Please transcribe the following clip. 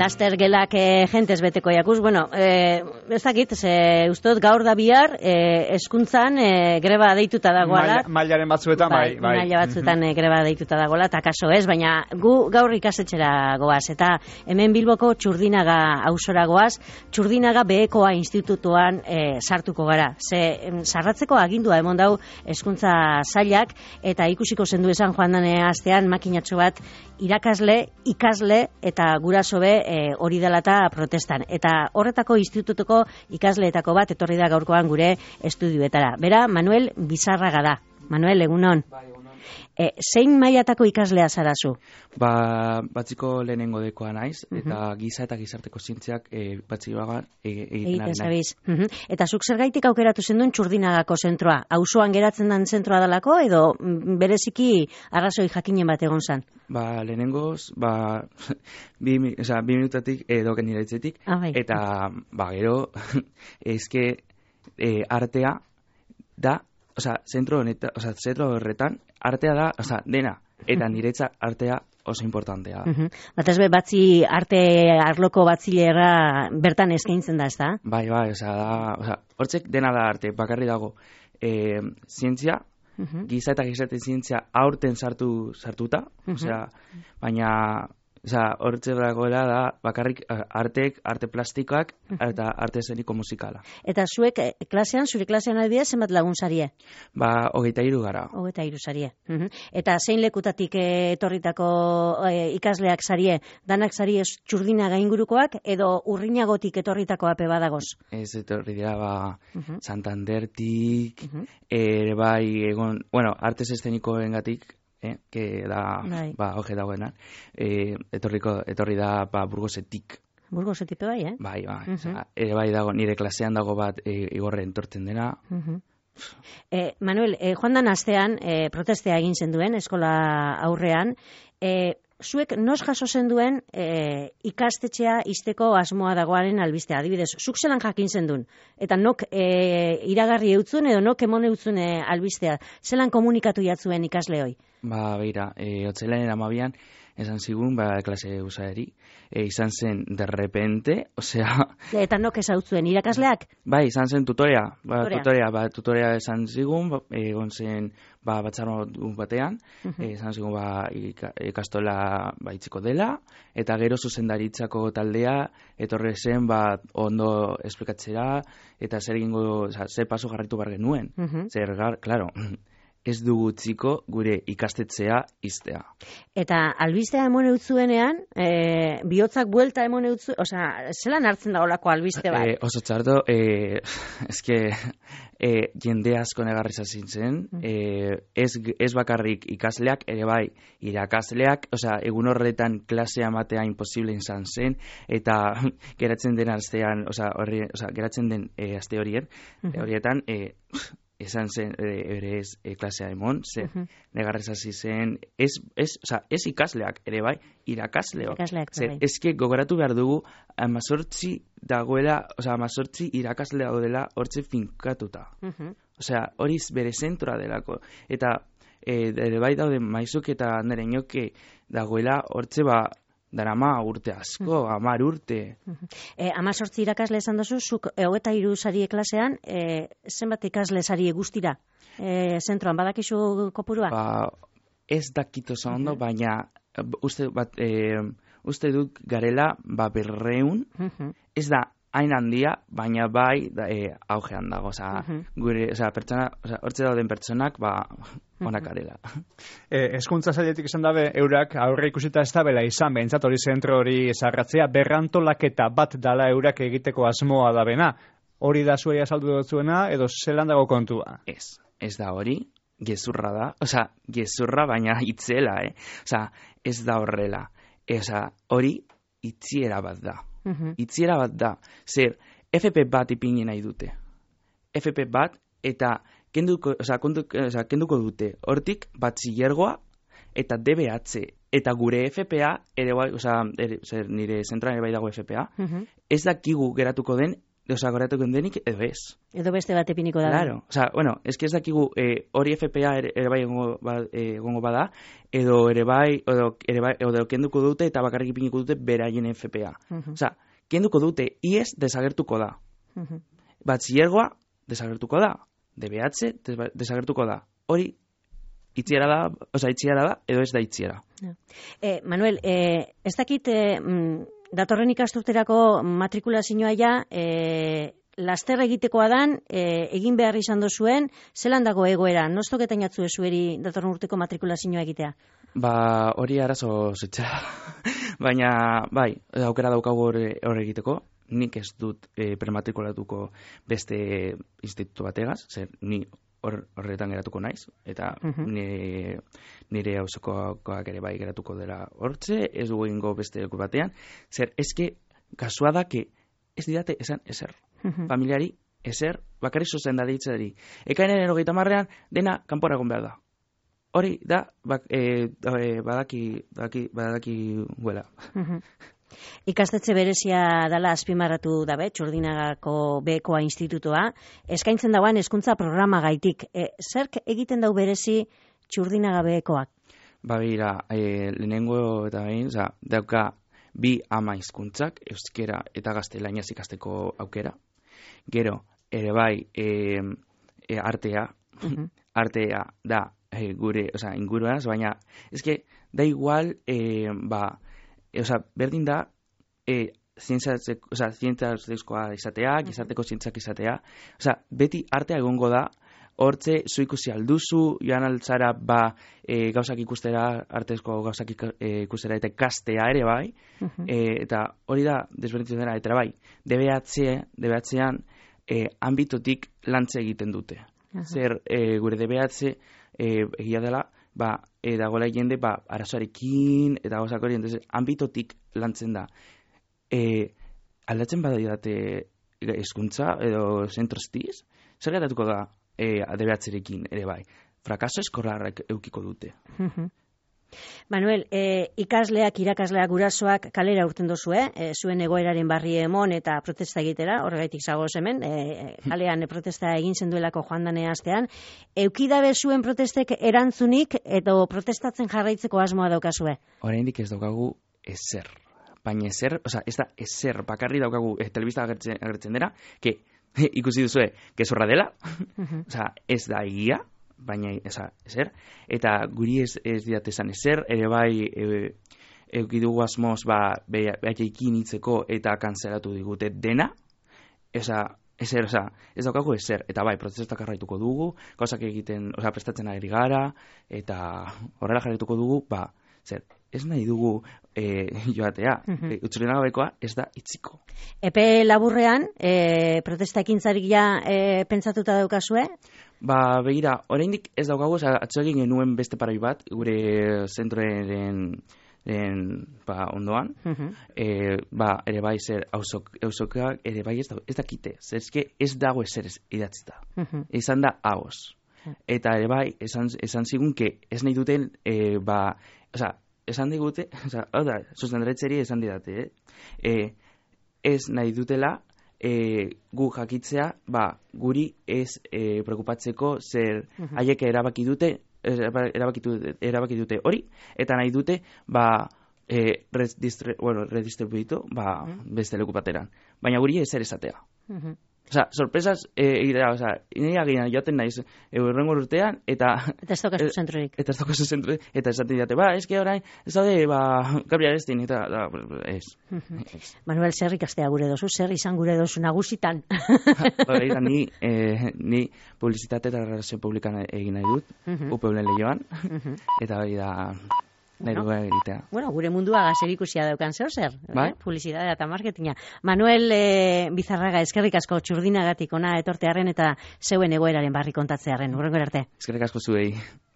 Laster gelak jentez beteko jakuz. Bueno, ez dakit, ustot gaur da bihar hezkuntzan greba deituta dagoela. Mailaren batzuetan, bai. Maila batzuetan greba deituta dagoela, eta kaso ez, baina gu gaur ikasetxera goaz. Eta hemen Bilboko Txurdinaga auzora goaz, Txurdinaga Behekoa institutuan sartuko gara. Sarratzeko agindua emon dau hezkuntza sailak, eta ikusiko zendu esan joan dane astean makinatxo bat irakasle, ikasle eta guraso be hori delata protestan. Eta horretako institutuko ikasleetako bat etorri da gaurkoan gure estudioetara. Bera, Manuel Bizarraga da. Manuel, egunon. Bai, egunon. Zein mailatako ikaslea zarazu? Batziko lehenengo dekoa naiz, eta giza eta gizarteko zientziak batzikoagan egiten ari naiz. Eta zuk zergaitik aukeratu zenduen Txurdinagako zentroa? Auzoan geratzen den zentroa dalako, edo bereziki arrazoi jakinen bat egon zan? Lehenengoz, bi minutatik edoken nire hitzetik, eta gero, ezke artea da, zentro horretan, artea da, dena, eta niretza artea oso importantea. Batez be, arte arloko batzilera bertan eskaintzen da, ez da? Bai, hortzek dena da arte, bakarri dago zientzia, giza eta gizarte zientzia aurten sartuta, baina hortze dagoela da bakarrik arte plastikoak eta arte eszeniko musikala. Eta zure klasean adibidez, zenbat lagun zarie? 23 gara. 23 zarie. Eta zein lekutatik etorritako ikasleak zarie? Danak zarie Txurdinaga ingurukoak edo Urrinagotik etorritako ape badagoz? Ez etorri dira, Santandertik, bai, egon, artes eszenikoengatik, que da, hoge dagoena, etorri da, Burgosetik. Burgosetik bai, Bai, bai dago, nire klasean dago bat igorren tortzen dena. Manuel, joan dan astean, protestea egin zenduen, eskola aurrean, zuek nos jaso zenduen ikastetxea izteko asmoa dagoaren albistea, adibidez, zuk zelan jakin zenduen, eta nok iragarri eutzun edo nok emone eutzun albistea, zelan komunikatu jatzuen ikasle hoi? Beira, otzelaren 12an, esan zigun, klase usaeri, izan zen derrepente, Eta nok ezautzuen, irakasleak? Bai, izan zen tutorea, tutorea esan zigun, egon zen, batzarro batean, esan zigun, ikastola itziko dela, eta gero zuzendaritzako taldea, etorre zen, ondo esplikatzera, eta zer egingo, zer paso jarritu bar genuen. Claro, ez dugu utziko gure ikastetzea iztea. Eta albistea emone utzuenean, bihotzak buelta emone utzu, zelan hartzen da olako albiste bat? Oso txarto, jende asko negarri zazintzen, ez bakarrik ikasleak, ere bai irakasleak, egun horretan klasea matea imposible izan zen, eta geratzen den astean, geratzen den aste horietan, esan zen ere ez klasea emon, negarrez hasi zen, ez ikasleak, ere bai, irakasleok. Ezke gogoratu behar dugu, 18 dagoela, 18 irakasle daudela hortze finkatuta. Horiz bere zentroa delako. Eta ere bai daude maizuk eta nire inoke dagoela hortze darama urte asko, 10 urte. 18 irakasle esan dozu, zuk 23 sarie klasean, zenbat ikasle sarie guztira? Zentroan, badakizu kopurua? Ez dakito ondo, baina uste dut garela 200, ez da hain handia, baina bai augean dago. Hortze dauden pertsonak, onak arela. Hezkuntza sailetik esan dabe, eurak aurre ikusita ez dabela izan, behintzat hori zentro hori sarratzea, berrantolaketa bat dala eurak egiteko asmoa dabena. Hori da zuei azaldu dutzuena, edo zelan dago kontua? Ez da hori, gezurra da. Gezurra baina itzela, ez da horrela. Hori itziera bat da. Itziera bat da. Zer, FP bat ipini nahi dute. FP bat, eta kenduko dute. Hortik, batzilergoa, eta DBH, eta gure FPA, ere bai, nire zentroan ere bai dago FPA, ez dakigu geratuko den goratuko denik, edo ez. Edo beste bat epiniko da. Claro, bueno, ez dakigu hori FPA ere bai egongo bada, edo ere bai, edo kenduko dute eta bakarrik ipiniko dute beraien FPA. Kenduko dute, IES desagertuko da. Batxillergoa desagertuko da. DBH desagertuko da. Hori itxiera da, edo ez da itxiera. Manuel, ez dakit datorren ikasturterako matrikulazioa ja laster egitekoa dan, egin behar izan dozuen, zelan dago egoera? Nostoketa inatzu ezueri datorren urteko matrikulazioa egitea? Hori arazo zetxa. Baina, bai, aukera daukagu hor egiteko. Nik ez dut prematrikulatuko beste institutu bategaz, zer ni horretan geratuko naiz, eta nire auzokoak ere bai geratuko dela hortze, ez dugu egingo beste leku batean, zer eske kasua da que ez didate esan ezer. Familiari ezer, bakarri zuzen da deitzari. Ekainaren 30ean dena kanpora egon behar da. Hori da, badaki guela. Ikastetxe berezia dela azpimarratu dabe, Txurdinagako Bekoa institutoa, eskaintzen dauan hezkuntza programa gaitik. Zerk egiten dau berezi Txurdinaga Bekoak? Begira, lehenengo eta behin, dauka 2 ama hizkuntzak, euskera eta gaztelaniaz ikasteko aukera. Gero, ere bai, artea da gure, inguruaz, baina, eske, da igual, berdin da, zientziazkoa izatea, gizarteko zientziak izatea, beti artea egongo da, hortze, zu ikusi alduzu, joan altzara, gauzak ikustera, artezko gauzak ikustera, eta ikastea ere bai, eta hori da, desberdintzen dena, eta bai, DBH-ean, ambitotik lantze egiten dute. Zer, gure DBH, egia dela, dagoela jende, arazoarekin, eta gauzak hori, ambitotik lantzen da. Aldatzen badidate hezkuntza edo zentroztiz, zer gertatuko da DBH-erekin ere bai. Frakaso eskorrarrak eukiko dute. Manuel, ikasleak, irakasleak, gurasoak kalera urten dozu, zuen egoeraren barri emon eta protesta egitera, horregaitik zagoz hemen, kalean protesta egin zenduelako joan dane astean. Eukidabe zuen protestek erantzunik edo protestatzen jarraitzeko asmoa daukazue? Oraindik ez daukagu ezer. Baina ezer, ez da ezer, bakarri daukagu telebista agertzen dira, ikusi duzue, gezurra dela, ez da egia, baina ezer, eta guri ez diat esan ezer, ere bai eukidugu asmoz behaiekin hitzeko eta kanzelatu digute dena, ez daukagu ezer, eta bai, protestak jarraituko dugu, gauzak egiten, prestatzen ari gara, eta horrela jarraituko dugu, ez nahi dugu joatea, Txurdinaga Bekoa ez da itziko. Epe laburrean, protesta ekintzarik ja pentsatuta daukazue? Begira, oraindik ez daukagu, atzo egin genuen beste parai bat, gure zentroen ondoan, ere bai zer auzokoak, ere bai ez dakite, zerezke ez dago ezer idatzita. Izan da haoz. Eta ere bai, esan zigun, ez nahi duten, esan digute, zuzendaretzeri esan didate, ez nahi dutela, gu jakitzea, guri ez preokupatzeko zer haiek erabaki dute hori, eta nahi dute redistribuitu beste leku bateran. Baina guri ezer esatea. Sorpresas egitea, nire agian joaten naiz eurrengo urtean, eta ez daukazu zentrorik. Eta ez daukazu zentrorik, eta esaten didate, eske orain, ez daude, Gabriel Estin, eta ez. Manuel, zer ikastea gure dozu, zer izan gure dozu nagusitan? Ni publizitate eta relazio publikan egin nahi dut, UPV Leioan, eta hori da... Gure mundua zerikusia daukan zer, publizitatea eta marketinga. Manuel Bizarraga, eskerrik asko Txurdinagatik ona etortearren eta zeuen egoeraren barri kontatzearren. Hurrengo arte. Eskerrik asko zuei.